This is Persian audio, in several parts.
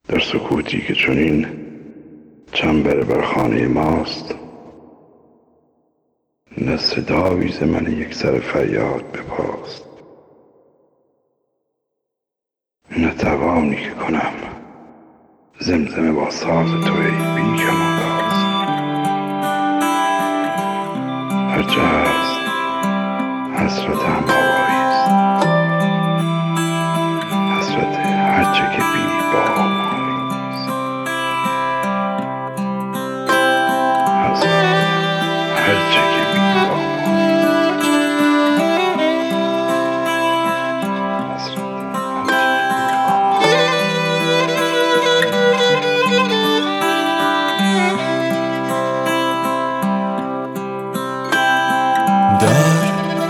در سکوتی که چنین چنبر بر خانه ماست، نه صدایی ز من یک سر فریاد به پاست، نه توانی که کنم زمزمه با ساز تو ای بی کمان باز. هرچه هست حسرت هماوایی است، حسرت هرچه که بی باغمایی است، حسرت هرچه که بی باغمایی است، حسرت هرچه که بی در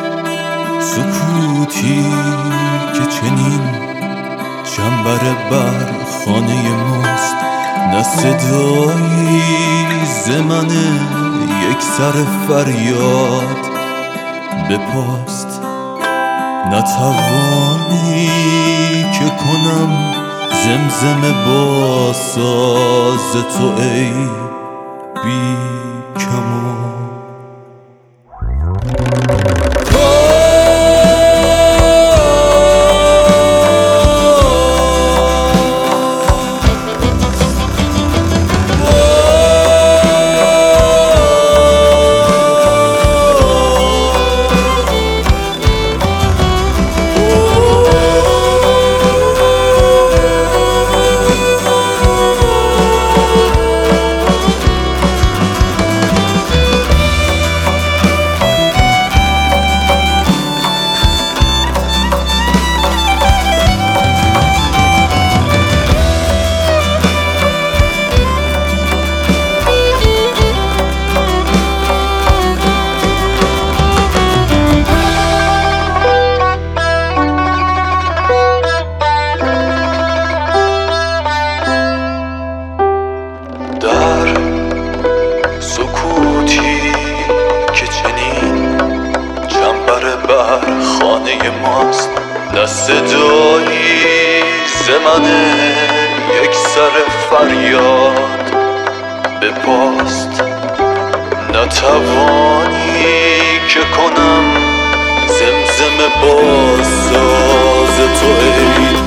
سکوتی که چنین چنبر بر خانه ماست، نه صدایی ز من یک سر فریاد به پاست، نه توانی که کنم زمزمه با ساز تو ای بی کمان. سکوتی که چنین چنبر بر خانه ماست، نه صدایی ز من یک سر فریاد به پاست، نه توانی که کنم زمزمه با ساز تو ای